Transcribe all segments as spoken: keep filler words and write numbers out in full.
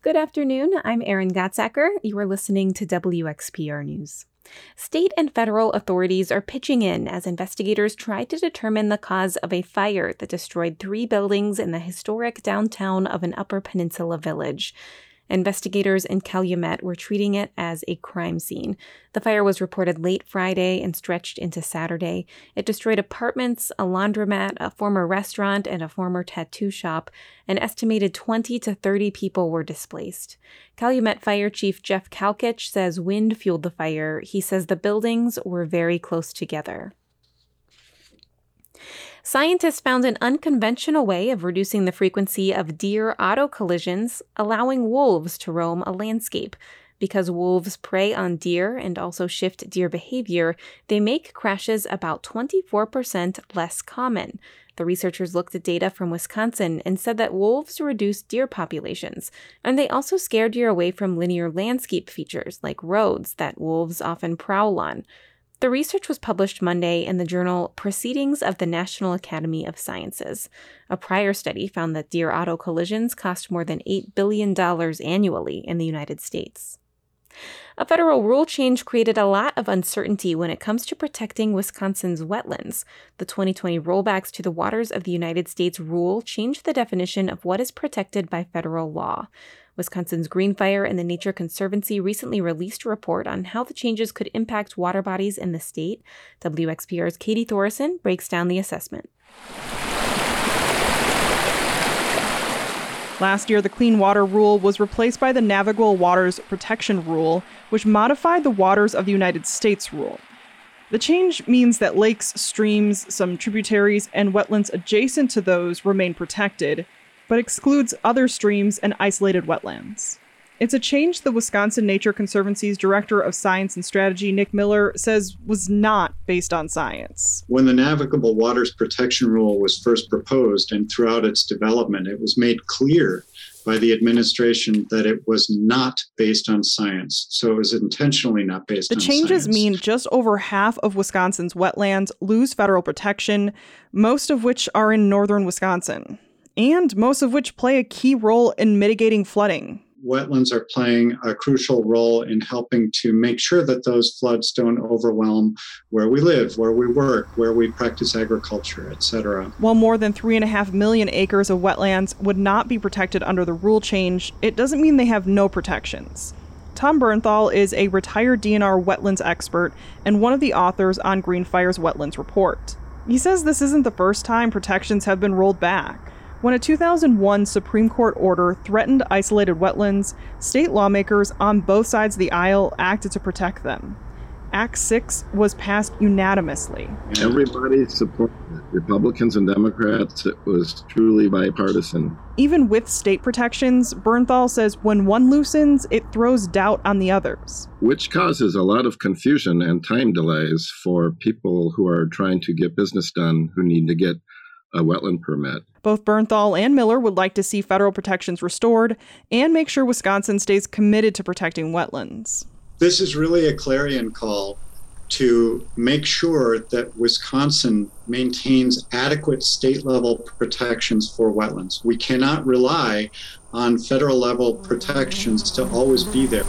Good afternoon. I'm Erin Gatzacker. You are listening to W X P R News. State and federal authorities are pitching in as investigators try to determine the cause of a fire that destroyed three buildings in the historic downtown of an Upper Peninsula village. Investigators in Calumet were treating it as a crime scene. The fire was reported late Friday and stretched into Saturday. It destroyed apartments, a laundromat, a former restaurant, and a former tattoo shop. An estimated twenty to thirty people were displaced. Calumet Fire Chief Jeff Kalkich says wind fueled the fire. He says the buildings were very close together. Scientists found an unconventional way of reducing the frequency of deer auto collisions, allowing wolves to roam a landscape. Because wolves prey on deer and also shift deer behavior, they make crashes about twenty-four percent less common. The researchers looked at data from Wisconsin and said that wolves reduce deer populations, and they also scare deer away from linear landscape features like roads that wolves often prowl on. The research was published Monday in the journal Proceedings of the National Academy of Sciences. A prior study found that deer auto collisions cost more than eight billion dollars annually in the United States. A federal rule change created a lot of uncertainty when it comes to protecting Wisconsin's wetlands. The twenty twenty Rollbacks to the Waters of the United States rule changed the definition of what is protected by federal law. Wisconsin's Green Fire and the Nature Conservancy recently released a report on how the changes could impact water bodies in the state. W X P R's Katie Thorson breaks down the assessment. Last year, the Clean Water Rule was replaced by the Navigable Waters Protection Rule, which modified the Waters of the United States rule. The change means that lakes, streams, some tributaries, and wetlands adjacent to those remain protected, but excludes other streams and isolated wetlands. It's a change the Wisconsin Nature Conservancy's Director of Science and Strategy, Nick Miller, says was not based on science. When the Navigable Waters Protection Rule was first proposed and throughout its development, it was made clear by the administration that it was not based on science. So it was intentionally not based on science. The changes mean just over half of Wisconsin's wetlands lose federal protection, most of which are in northern Wisconsin, and most of which play a key role in mitigating flooding. Wetlands are playing a crucial role in helping to make sure that those floods don't overwhelm where we live, where we work, where we practice agriculture, et cetera. While more than three and a half million acres of wetlands would not be protected under the rule change, it doesn't mean they have no protections. Tom Bernthal is a retired D N R wetlands expert and one of the authors on Green Fire's Wetlands Report. He says this isn't the first time protections have been rolled back. When a two thousand one Supreme Court order threatened isolated wetlands, state lawmakers on both sides of the aisle acted to protect them. Act six was passed unanimously. Everybody supported it, Republicans and Democrats. It was truly bipartisan. Even with state protections, Bernthal says when one loosens, it throws doubt on the others. Which causes a lot of confusion and time delays for people who are trying to get business done who need to get a wetland permit. Both Bernthal and Miller would like to see federal protections restored and make sure Wisconsin stays committed to protecting wetlands. This is really a clarion call to make sure that Wisconsin maintains adequate state-level protections for wetlands. We cannot rely on federal-level protections to always be there.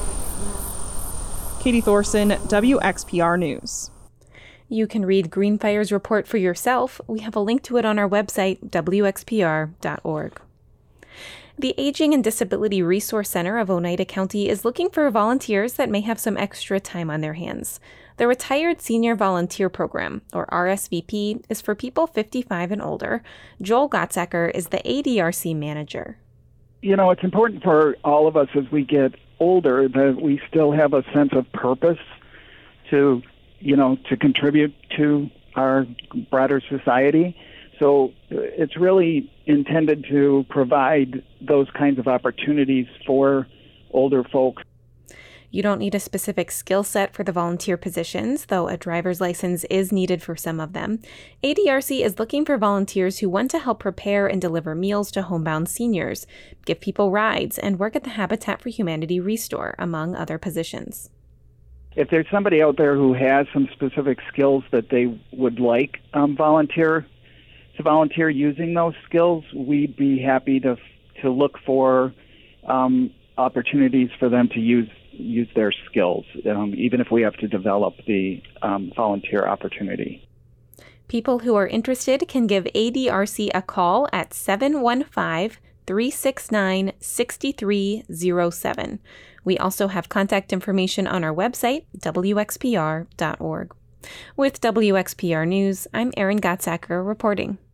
Katie Thorson, W X P R News. You can read Green Fire's report for yourself. We have a link to it on our website, w x p r dot org. The Aging and Disability Resource Center of Oneida County is looking for volunteers that may have some extra time on their hands. The Retired Senior Volunteer Program, or R S V P, is for people fifty-five and older. Joel Gottsacker is the A D R C manager. You know, it's important for all of us as we get older that we still have a sense of purpose to you know, to contribute to our broader society. So it's really intended to provide those kinds of opportunities for older folks. You don't need a specific skill set for the volunteer positions, though a driver's license is needed for some of them. A D R C is looking for volunteers who want to help prepare and deliver meals to homebound seniors, give people rides, and work at the Habitat for Humanity Restore, among other positions. If there's somebody out there who has some specific skills that they would like um, volunteer to volunteer using those skills, we'd be happy to to look for um, opportunities for them to use use their skills, um, even if we have to develop the um, volunteer opportunity. People who are interested can give A D R C a call at seven one five, three six nine, six three zero seven. We also have contact information on our website, W X P R dot org. With W X P R News, I'm Erin Gottsacker reporting.